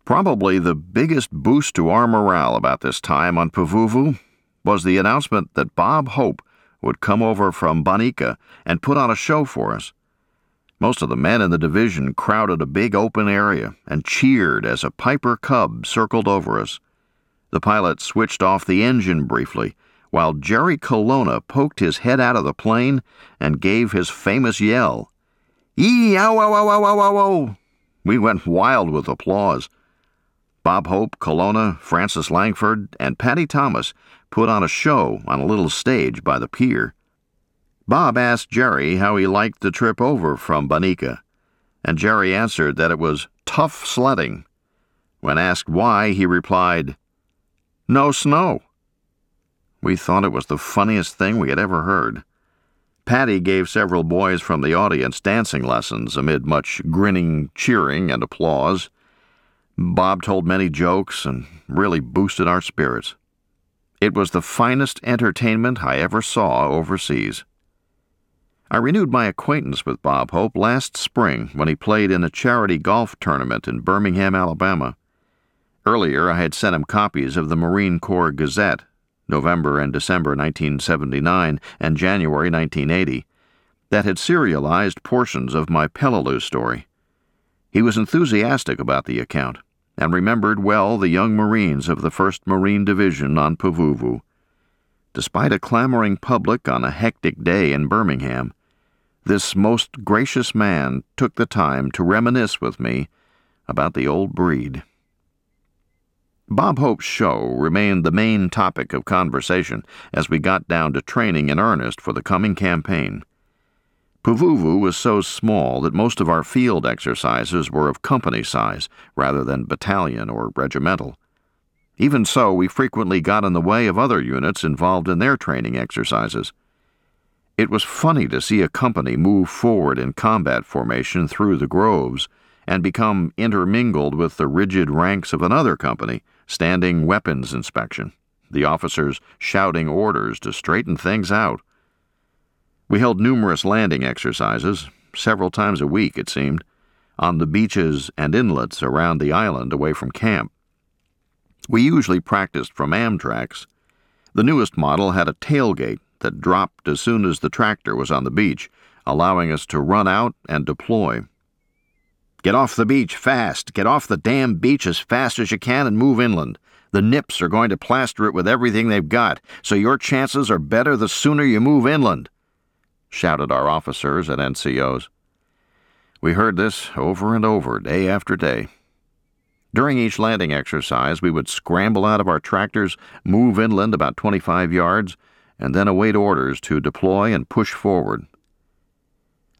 Probably the biggest boost to our morale about this time on Pavuvu was the announcement that Bob Hope would come over from Bonica and put on a show for us. Most of the men in the division crowded a big open area and cheered as a Piper Cub circled over us. The pilot switched off the engine briefly, while Jerry Colonna poked his head out of the plane and gave his famous yell. Ee-ow-ow-ow-ow-ow-ow! We went wild with applause. Bob Hope, Colonna, Francis Langford, and Patty Thomas put on a show on a little stage by the pier. Bob asked Jerry how he liked the trip over from Bonica, and Jerry answered that it was tough sledding. When asked why, he replied, "No snow." We thought it was the funniest thing we had ever heard. Patty gave several boys from the audience dancing lessons amid much grinning, cheering, and applause. Bob told many jokes and really boosted our spirits. It was the finest entertainment I ever saw overseas. I renewed my acquaintance with Bob Hope last spring when he played in a charity golf tournament in Birmingham, Alabama. Earlier, I had sent him copies of the Marine Corps Gazette, November and December 1979 and January 1980, that had serialized portions of my Peleliu story. He was enthusiastic about the account and remembered well the young Marines of the 1st Marine Division on Pavuvu. Despite a clamoring public on a hectic day in Birmingham, this most gracious man took the time to reminisce with me about the old breed. Bob Hope's show remained the main topic of conversation as we got down to training in earnest for the coming campaign. Pavuvu was so small that most of our field exercises were of company size rather than battalion or regimental. Even so, we frequently got in the way of other units involved in their training exercises. It was funny to see a company move forward in combat formation through the groves and become intermingled with the rigid ranks of another company, standing weapons inspection, the officers shouting orders to straighten things out. We held numerous landing exercises, several times a week it seemed, on the beaches and inlets around the island away from camp. We usually practiced from Amtracs. The newest model had a tailgate that dropped as soon as the tractor was on the beach, allowing us to run out and deploy. "Get off the beach fast. Get off the damn beach as fast as you can and move inland. The Nips are going to plaster it with everything they've got, so your chances are better the sooner you move inland," shouted our officers and NCOs. We heard this over and over, day after day. During each landing exercise, we would scramble out of our tractors, move inland about 25 yards, and then await orders to deploy and push forward,